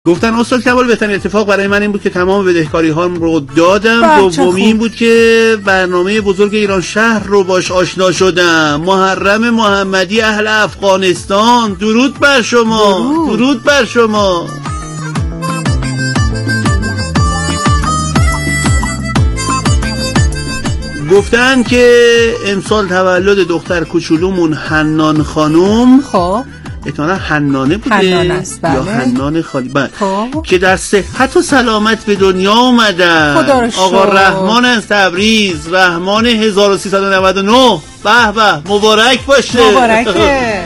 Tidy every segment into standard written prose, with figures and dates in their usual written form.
گفتن استاد کمال بهترین اتفاق برای من این بود که تمام بدهکاری هام رو دادم. دومی این بود که برنامه بزرگ ایران شهر رو باش آشنا شدم. محرم محمدی اهل افغانستان، درود بر شما. درود بر شما. گفتن که امسال تولد دختر کوچولومون حنان خانم، خب احتمالاً حنانه بوده، حنان است، بله. یا حنان خالی، که در صحت و سلامت به دنیا اومدن. آقا رحمان از تبریز، رحمان 1399. به به، مبارک باشه. مبارکه.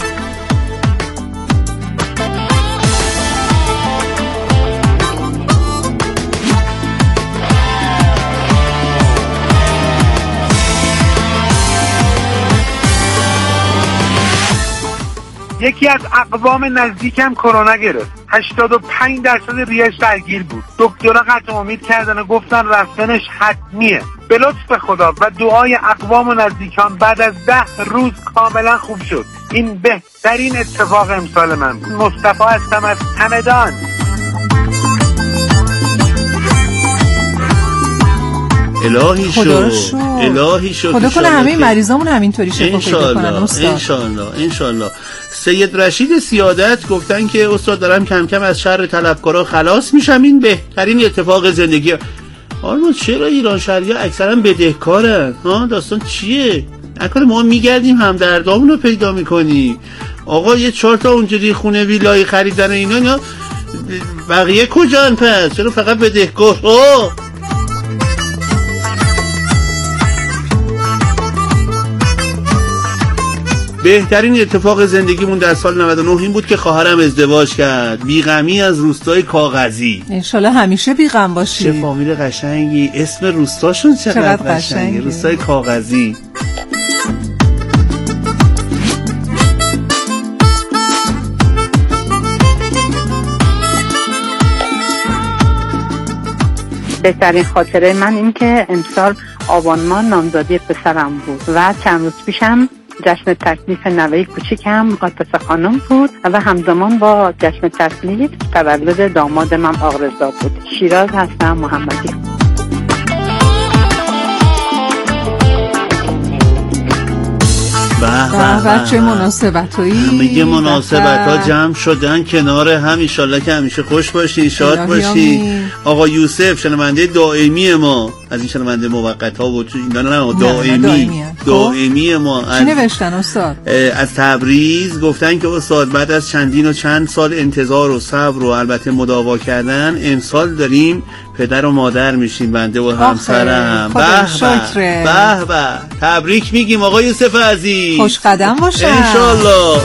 یکی از اقوام نزدیکم کرونا گرفت. 85% ریش درگیر بود. دکترها قطع امید کردن و گفتن رفتنش حتمیه. به لطف خدا و دعای اقوام و نزدیکان بعد از 10 روز کاملا خوب شد. این بهترین اتفاق امسال من بود. مصطفی هستم از همدان. الهی شو، الهی شو. خدا کنه همه مریضامون همینطوری شفا پیدا کنن استاد. انشالله. سید رشید سیادت گفتن که استاد دارم کم کم از شر طلبکارا خلاص میشم، این بهترین اتفاق زندگی. آرمان چرا ایران شهریا اکثرا بدهکارن؟ داستان چیه؟ اکار ما میگردیم همدردامون رو پیدا میکنیم. آقا یه 4 تا اونجوری خونه ویلای خریدن اینا بقیه کجان پس؟ چرا فقط بدهکار؟ بهترین اتفاق زندگیمون در سال 99 این بود که خواهرم ازدواج کرد. بیغمی از روستای کاغذی. انشالله همیشه بیغم باشی. چه فامیل قشنگی. اسم روستاشون چقدر قشنگه. روستای کاغذی. بهترین خاطره من این که امسال آبان ماه نامزدی پسرم بود و چند روز پیشم جشن تکلیف نوه کوچیکم عاطفه خانم بود و همزمان با جشن تکلیف تولد داماد من آقرضا بود. شیراز هستم، محمدی. به چه مناسبتایی. همه مناسبت‌ها جمع شدن کنار هم. ایشالله که همیشه خوش باشین، شاد باشین. آقا یوسف شنونده دائمی ما، از این شنونده موقت‌ها و اینا نه، دائمی ما. چی نوشتن استاد؟ از تبریز گفتن که استاد بعد از چندین و چند سال انتظار و صبر و البته مداوا کردن، امسال داریم پدر و مادر میشیم، بنده و همسرم. به به، تبریک میگیم آقا یوسف عزیز. خوش قدم باشه انشالله.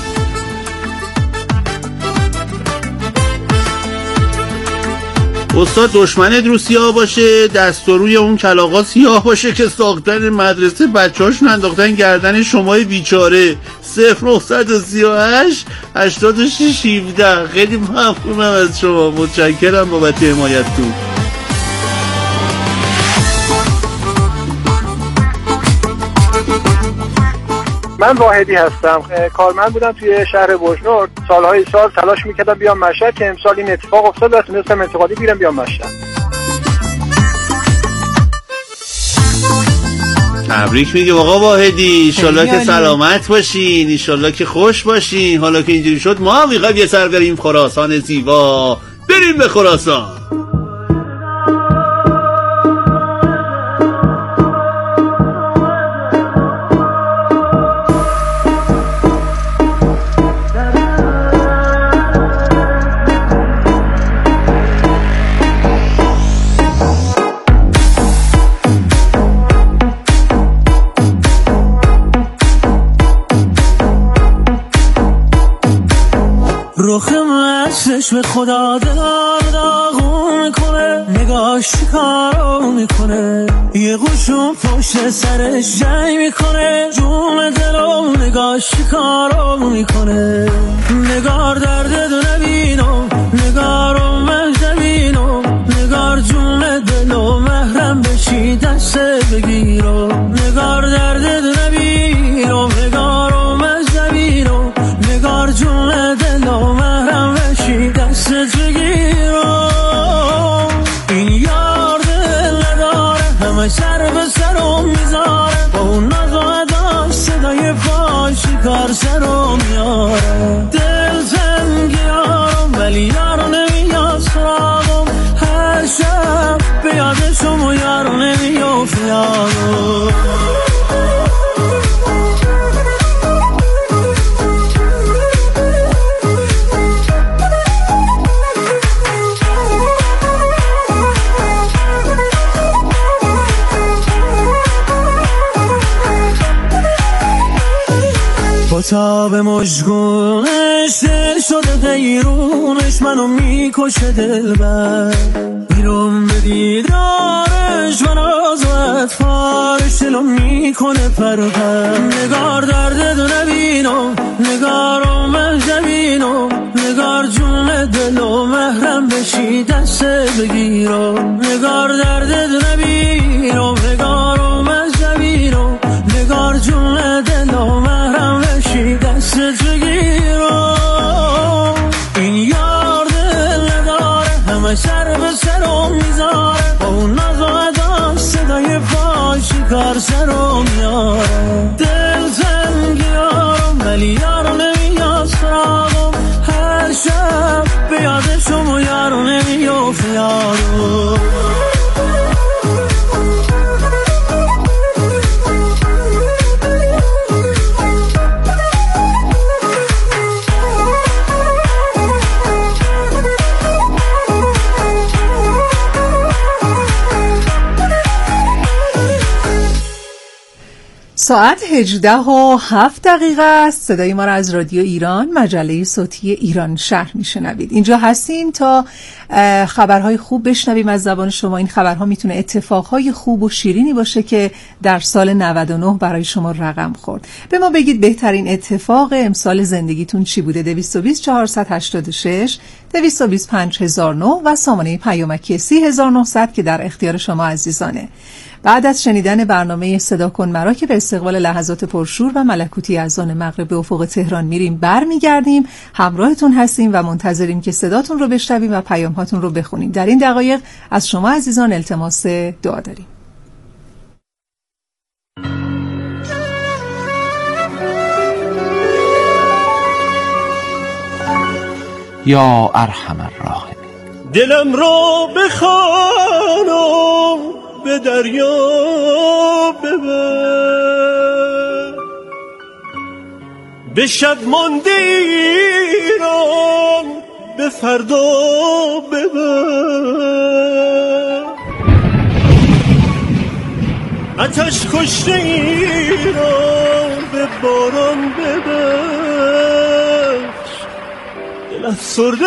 استاد دشمنت رو سیاه باشه، دست و روی اون کلاغا سیاه باشه که ساختن مدرسه بچه‌هاشون انداختن گردن شمای بیچاره. 0938 86 17. خیلی ممنونم از شما، متشکرم بابت حمایتتون. من واحدی هستم، کارمند بودم توی شهر بوشهر. سالهای سال تلاش میکردم بیام مشهد که امسال این اتفاق افتاد و تونستم انتقالی بیرم بیام مشهد. تبریک میگم آقا واحدی. انشالله که سلامت باشین، انشالله که خوش باشین. حالا که اینجوری شد ما هم میخوایم یه سر بریم خراسان زیبا. بریم به خراسان. رخ من چشم خدا داغون میکنه، نگاش کارو میکنه، یه قوشون پشت سرش جنگ میکنه، جون دلو نگاش کارو میکنه. نگار درد دو نبینم، نگارو مهدبینم، نگار جون دلو محرم بشی دست بگیرم. نگار درد دو نبینم، نگارو مهدبینم، نگار جون دلو محرم بشی دست بگیرم. آفتاب مژگونش دل شده حیرونش منو میکشه دلبر میرم به دیدارش من از اطفارش دلو میکنه پرپر نگار درد دو نبینم نگارم من جبینم نگار جون دلو محرم بشی دست بگیرم نگار درد دو نبینم نگارم من جبینم نگار جون دلو محرم بشی دست بگیرم این یار دل نداره همه سر به سرم میذاره با اون ناز و اداش صدای پاشی کار سرم میاره دل تنگی یارم ولی یارو نمیاد سراغم هر شب به یادشم و یارو نمیافت یارو ساعت 18:07 است. صدای ما را از رادیو ایران مجله صوتی ایران شهر میشنوید. اینجا هستین تا خبرهای خوب بشنویم از زبان شما. این خبرها میتونه اتفاقهای خوب و شیرینی باشه که در سال 99 برای شما رقم خورد. به ما بگید بهترین اتفاق امسال زندگیتون چی بوده؟ 220 486 220 5009 و سامانه پیامکی 30900 که در اختیار شما عزیزانه. بعد از شنیدن برنامه صدا کن مرا که به استقبال لحظات پرشور و ملکوتی از آن مغرب به افق تهران میریم برمیگردیم، همراهتون هستیم و منتظریم که صداتون رو بشنویم و پیام‌هاتون رو بخونیم. در این دقایق از شما عزیزان التماس دعا داریم. یا ارحم الراحمین. دلم رو بخوانم به دریا ببر، به شب مانده ایران به فردا ببر، آتش کشته ایران به باران ببخش، دل افسرده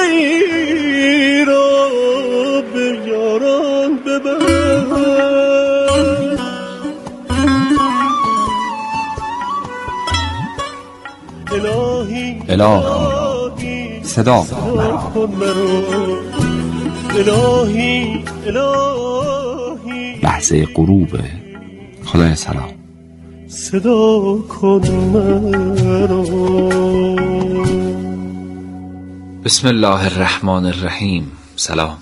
ایران به یاران ببر. الهی صدا کن مرا، لحظه غروب خدای سلام صدا کن مرا. بسم الله الرحمن الرحیم. سلام.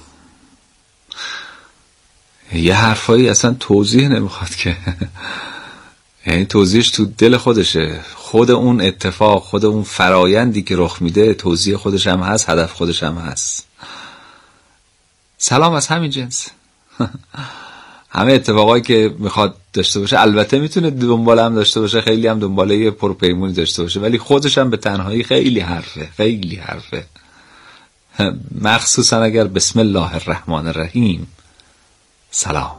یه حرفایی اصلا توضیح نمیخواد که یعنی توضیحش تو دل خودشه، خود اون اتفاق، خود اون فرایندی که رخ میده توضیح خودش هم هست، هدف خودش هم هست. سلام از همین جنس. همه اتفاقایی که میخواد داشته باشه البته میتونه دنبال هم داشته باشه، خیلی هم دنباله پرپیمونی داشته باشه، ولی خودش هم به تنهایی خیلی حرفه، خیلی حرفه، مخصوصا اگر بسم الله الرحمن الرحیم. سلام.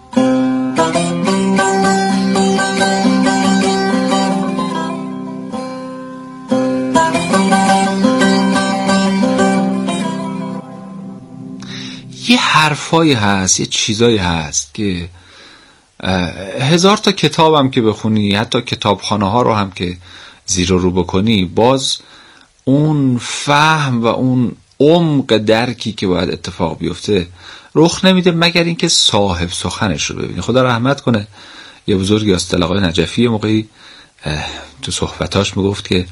یه حرفایی هست، یه چیزایی هست که هزار تا کتابم که بخونی، حتی کتابخانه ها رو هم که زیر و رو بکنی، باز اون فهم و اون عمق درکی که باید اتفاق بیفته رخ نمیده مگر اینکه صاحب سخنش رو ببینی. خدا رحمت کنه یه بزرگی استاد آقای نجفی موقعی تو صحبتاش میگفت که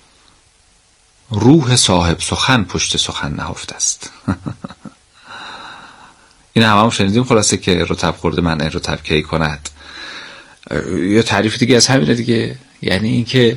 روح صاحب سخن پشت سخن نهفته است. این هم شنیدیم. خلاصه که رطب خورده من رطب کی کند. یا تعریف دیگه از همینه دیگه، یعنی این که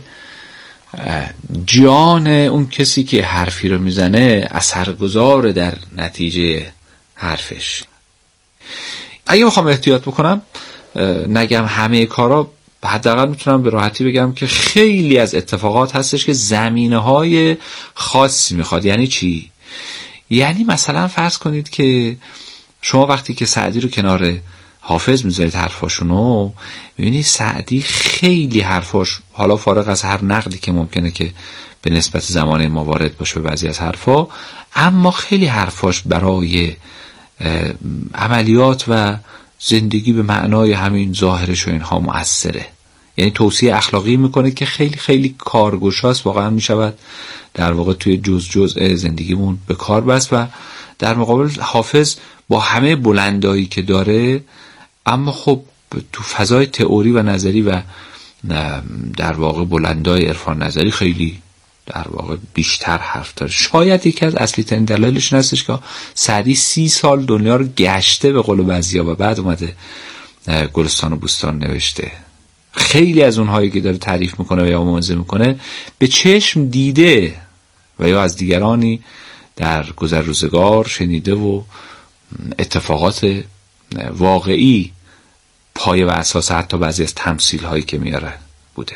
جان اون کسی که حرفی رو میزنه اثرگذار در نتیجه حرفش. اگه بخوام احتیاط بکنم نگم همه کارا، حداقل میتونم به راحتی بگم که خیلی از اتفاقات هستش که زمینه‌های خاصی میخواد. یعنی چی؟ یعنی مثلا فرض کنید که شما وقتی که سعدی رو کنار حافظ میذارید حرفاشونو، میبینید سعدی خیلی حرفاش، حالا فارغ از هر نقدی که ممکنه که به نسبت زمان ما وارد باشه به بعضی از حرفا، اما خیلی حرفاش برای عملیات و زندگی به معنای همین ظاهرش و اینها مؤثره. یعنی توصیه اخلاقی میکنه که خیلی خیلی کارگشاست، واقعا میشود در واقع توی جزء زندگیمون به کار بست. و در مقابل حافظ با همه بلندایی که داره، اما خب تو فضای تئوری و نظری و در واقع بلندای عرفان نظری خیلی در واقع بیشتر حرف داره. شاید یکی از اصلی ترین دلایلش این هستش که سعدی 30 سال دنیا رو گشته به قول بعضیا و بعد اومده گلستان و بوستان نوشته. خیلی از اونهایی که داره تعریف میکنه و یا موعظه میکنه به چشم دیده و یا از دیگرانی در گذر روزگار شنیده و اتفاقات واقعی پایه و اساس حتی بعضی از تمثیل هایی که میاره بوده.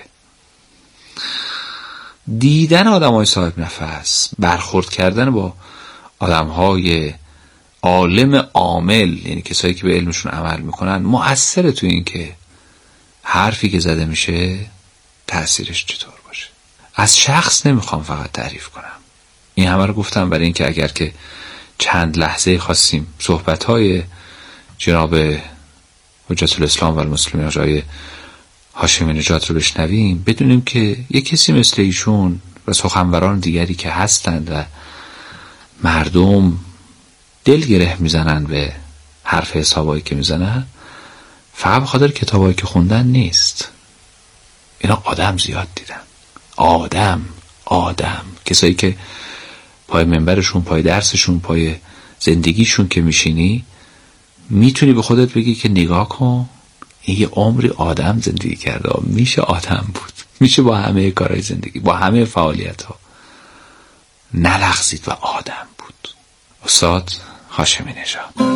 دیدن آدم های صاحب نفس، برخورد کردن با آدم های عالم عامل، یعنی کسایی که به علمشون عمل میکنن، مؤثره تو این که حرفی که زده میشه تأثیرش چطور باشه. از شخص نمیخوام فقط تعریف کنم، این همه رو گفتم برای اینکه اگر که چند لحظه خواستیم صحبت‌های جناب حجت الاسلام و المسلمین آقای هاشمی نژاد رو بشنویم، بدونیم که یک کسی مثل ایشون و سخنوران دیگری که هستند و مردم دل گره میزنن به حرف حسابایی که میزنن، فقط به خاطر کتابایی که خوندن نیست. اینا آدم زیاد دیدن، آدم کسایی که پای منبرشون، پای درسشون، پای زندگیشون که میشینی، میتونی به خودت بگی که نگاه کن این یه عمری آدم زندگی کرده، میشه آدم بود، میشه با همه کارهای زندگی، با همه فعالیت ها نلغزید و آدم بود. استاد هاشمی نژاد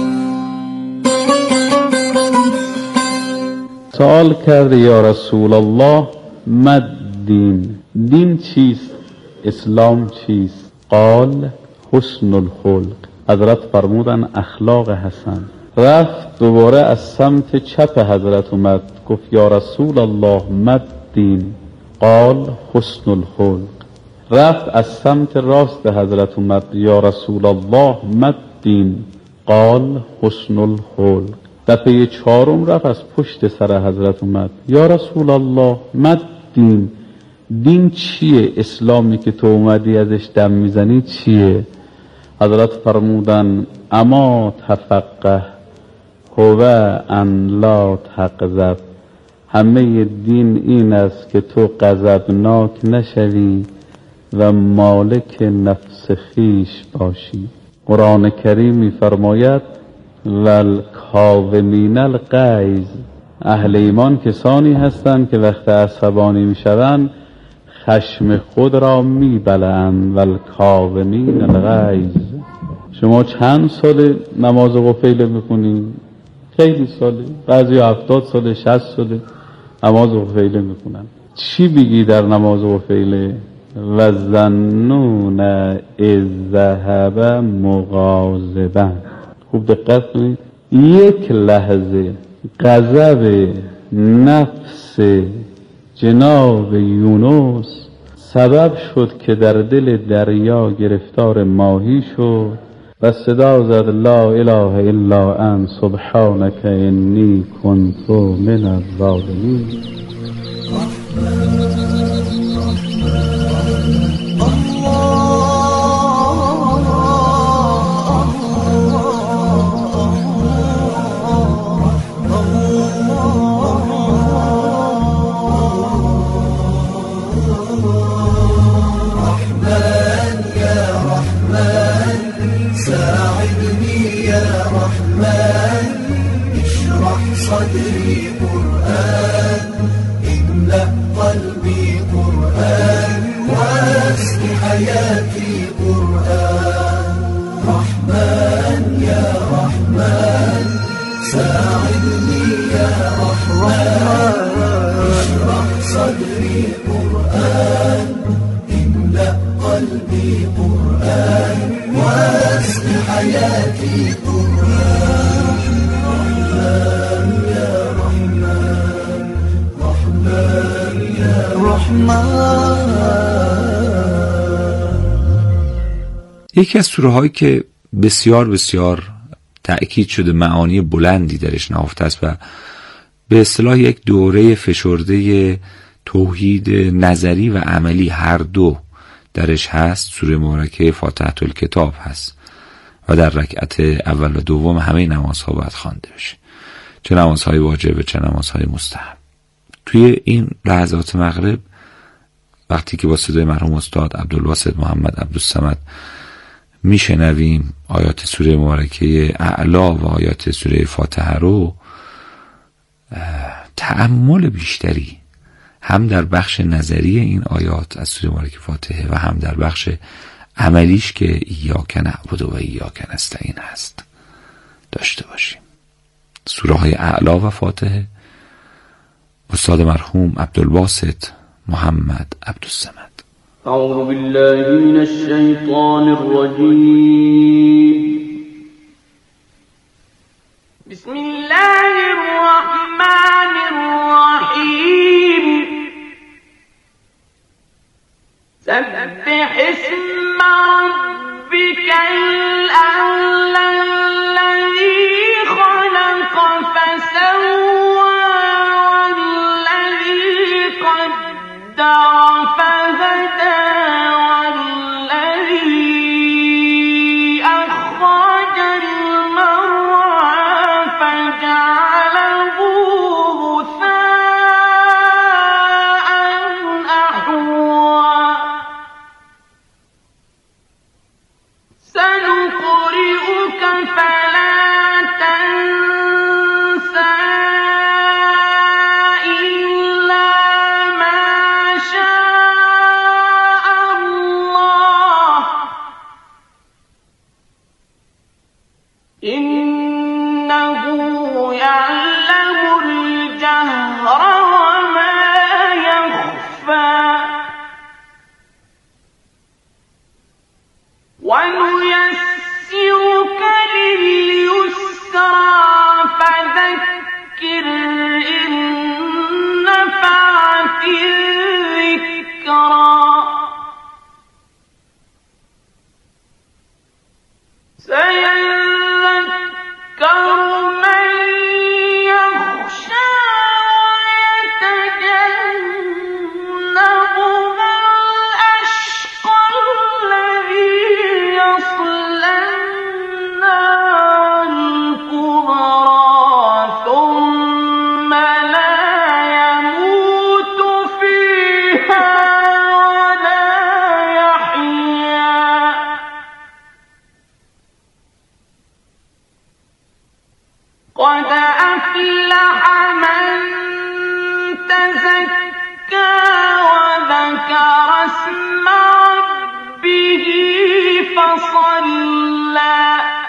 سوال کرده یا رسول الله مد دین، دین چیست؟ اسلام چیست؟ قال حسن الخلق. حضرت فرمودن اخلاق حسن. رفت دوباره از سمت چپ حضرت اومد، گفت یا رسول الله مد دین، قال حسن الخلق. رفت از سمت راست حضرت اومد، یا رسول الله مد دین، قال حسن الخلق. دفعه چهارم رفت از پشت سر حضرت اومد، یا رسول الله مد دین، دین چیه؟ اسلامی که تو اومدی ازش دم میزنی چیه؟ حضرت فرمودن اما تفقه هو ان لا تغضب. همه دین این است که تو غضبناک نشوی و مالک نفس خیش باشی. قرآن کریم می‌فرماید والکاظمین الغیظ. اهل ایمان کسانی هستند که وقت عصبانی میشوند خشم خود را میبلند. والکاظمین الغیظ. شما چند سال نماز قفیله میخونید؟ خیلی ساله، بعضی 70 ساله، 60 ساله نماز قفیله میخونن. چی بگی در نماز قفیله؟ و ظنون اذ ذهب مغاضبا. خوب دقت کنید، یک لحظه غضب نفس جناب یونس سبب شد که در دل دریا گرفتار ماهی شد و صدا زد لا اله الا انت سبحانک انی کنت من الظالمین. صدري قرآن املأ قلبي قرآن واسق حياتي قرآن. رحمن يا رحمن ساعدني يا رحمن اشرح صدري قرآن املأ قلبي قرآن واسق حياتي یکی از سوره هایی که بسیار بسیار تأکید شده معانی بلندی درش نهفته است و به اصطلاح یک دوره فشرده توحید نظری و عملی هر دو درش هست، سوره مبارکه فاتحه الکتاب هست و در رکعت اول و دوم همه نمازها باید خوانده بشه، چه نمازهای واجب چه نمازهای مستحب. توی این لحظات مغرب وقتی که با صدای مرحوم استاد عبدالواسط محمد عبدالصمد میشنویم آیات سوره مبارکه اعلا و آیات سوره فاتحه رو، تأمل بیشتری هم در بخش نظری این آیات از سوره مبارکه فاتحه و هم در بخش عملیش که ایاک نعبد و ایاک نستعین هست داشته باشیم. سوره های اعلا و فاتحه، استاد مرحوم عبدالواسط محمد عبدالصمد. اعوذ بالله من الشیطان الرجیم. بسم الله الرحمن الرحیم. سبح اسم ربك الأعلى الذي خلق فسوى والذي قدر فهدى والذي أخرج المرعى فجعله غثاء أحوى. سنقرئك فلا تنسى إلا ما شاء الله إنه يعلم الجهر وما يخفى. ونيسرك لليسرى فذكر إن نفعت الذكرى. سيذكر من يخشى ويتجنبها الأشقى الذي يصلى النار الكبرى ثم لا يموت فيها ولا يحيا. قد أفلح من تزكى وذكر اسم ربه فصلى.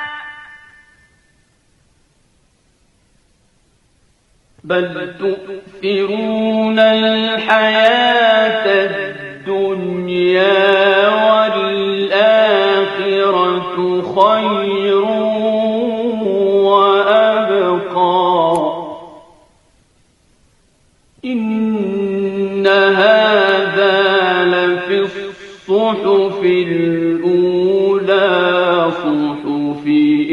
بل تؤثرون الحياة الدنيا والآخرة خير وأبقى. إن هذا لفي الصحف الأولى صحف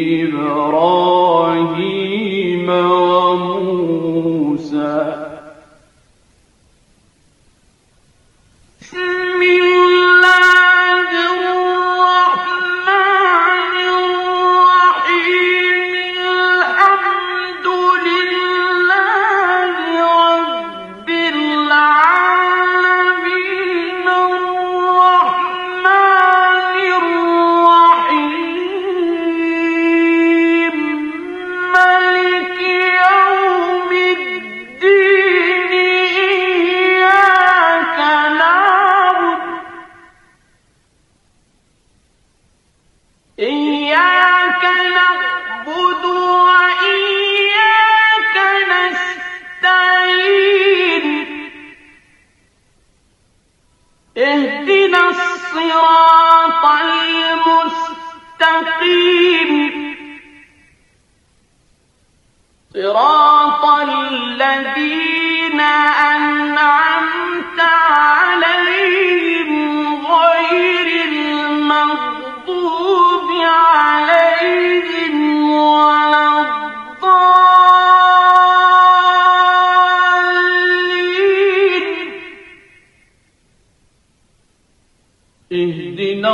إبراهيم وموسى. بسم الله الرحمن الرحيم. الحمد لله رب العالمين الرحمن الرحيم مالك يوم الدين. إياك نعبد وإياك نستعين. اهدنا الصراط المستقيم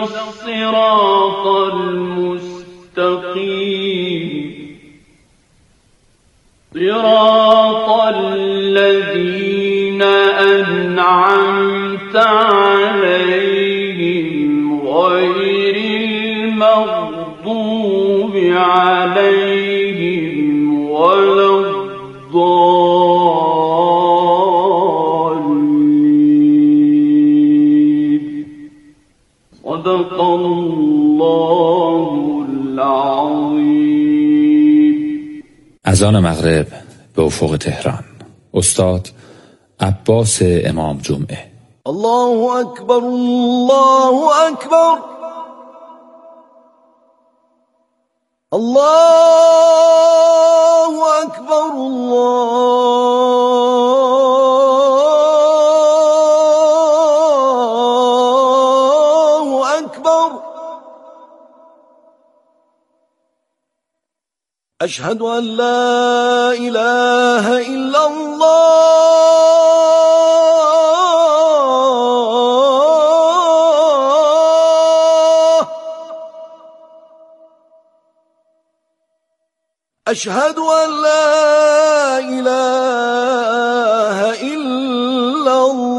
الصراط المستقيم صراط الذين أنعمت عليهم غير المغضوب عليهم ولا الضالين صدق الله العظيم. اذان مغرب به افق تهران. استاد عباس امام جمعه. الله اکبر الله اکبر الله اکبر الله اکبر اشهد ان لا اله الا الله اشهد ان لا اله الا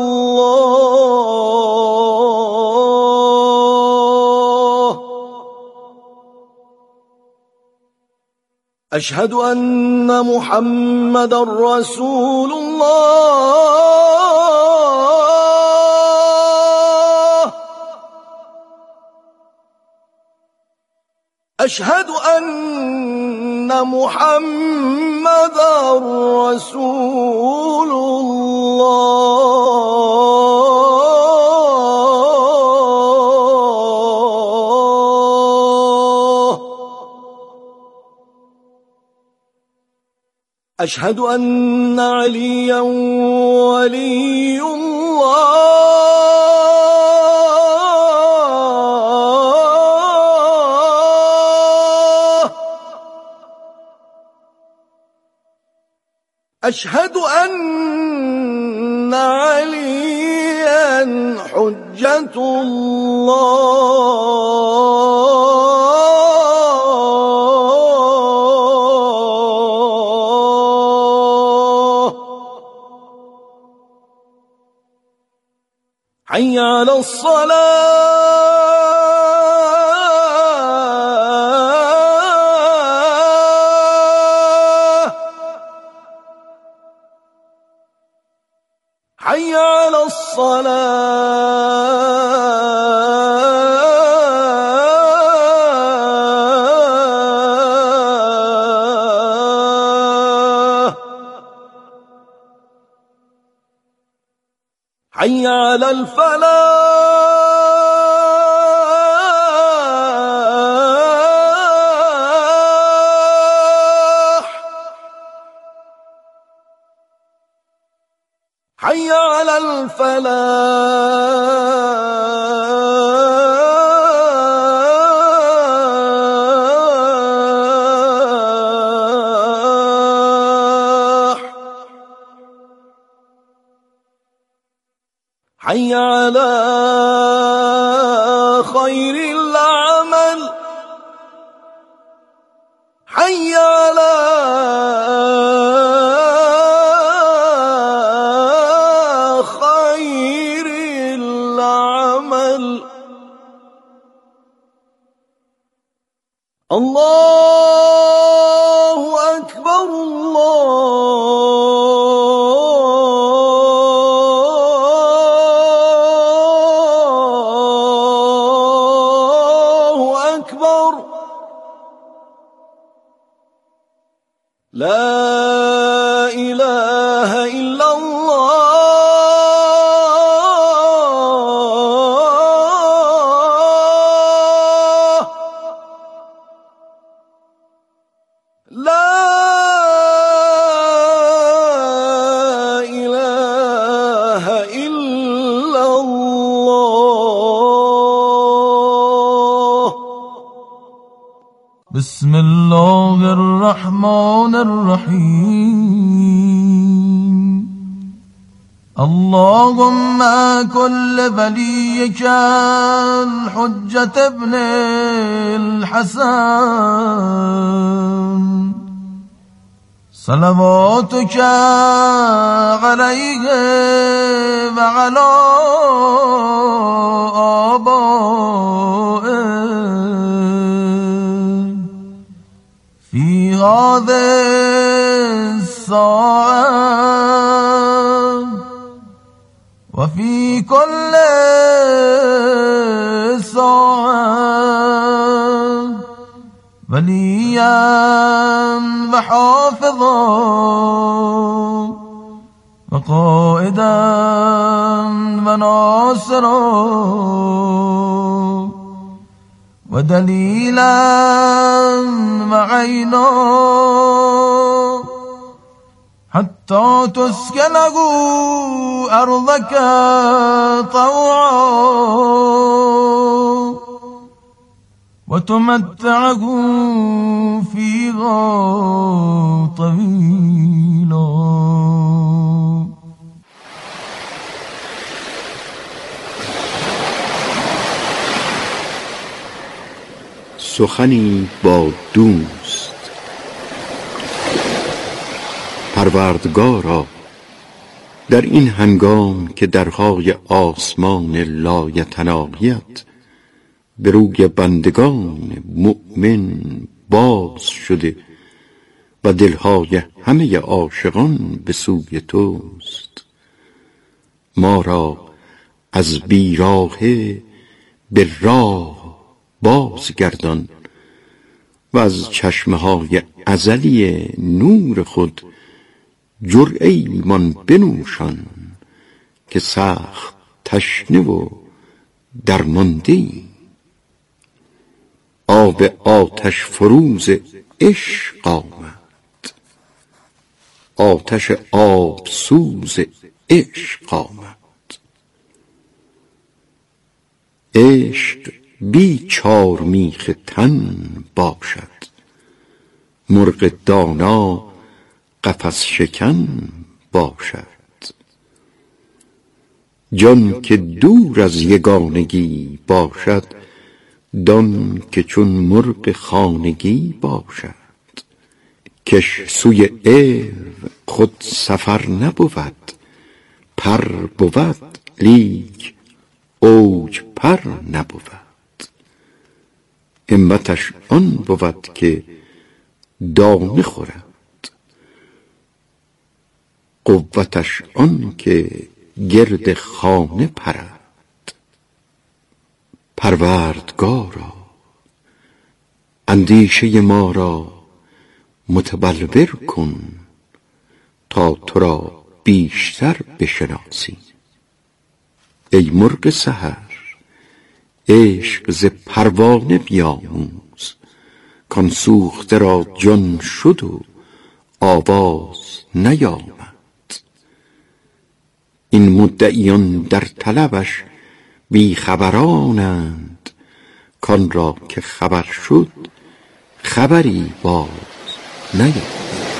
الله اشهد ان محمدا رسول الله اشهد ان محمدا رسول الله أشهد أن عليا ولي الله أشهد أن عليا حجة الله حي على الصلاة حي على الصلاة حي على الفلاح حي على الفلاح حي على خير العمل حي على خير العمل الله أكبر الله أكبر لا إله إلا الله لا إله إلا الله بسم الله الرحمن الرحيم اللهم كل وليك الحجة ابن الحسن صلواتك عليه وعلى آبائه في هذه الساعة وفي كل ساعة وليا وحافظا وقائدا وناصرا ودليلا وعينا حتى تسكنه أرضك طوعا وتمتعه فيها طويلا. سخنی با دوست. پروردگارا، در این هنگام که درهای آسمان لایتناهیت به روی بندگان مؤمن باز شده و دلهای همه عاشقان به سوی توست، ما را از بیراهه به راه بازگردان و از چشمه‌های ازلی نور خود جرعه ایمان بنوشان که سخت تشنه و درمانده‌ایم. آب آتش فروز عشق آمد، آتش آب سوز عشق آمد. عشق بی چارمیخ تن باشد، مرغ دانا قفس شکن باشد. جان که دور از یگانگی باشد، دان که چون مرغ خانگی باشد. کش سوی عرق خود سفر نبود، پر بود لیک اوج پر نبود. همتش آن بود که دانه خورد، قوتش آن که گرد خانه پرد. پروردگارا، اندیشه ما را متبلور کن تا تو را بیشتر بشناسیم. ای مرغ سحر، عشق ز پروانه بیاموز، کان سوخته را جان شد و آواز نیامد. این مدعیان در طلبش بی خبرانند، کان را که خبر شد خبری باز نیامد.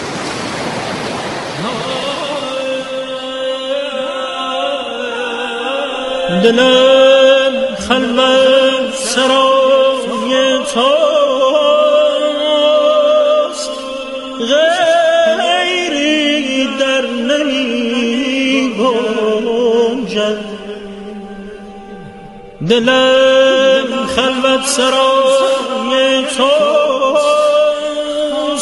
دلم خلوت سرای توست، غیری در نمی گنجد. دلم خلوت سرای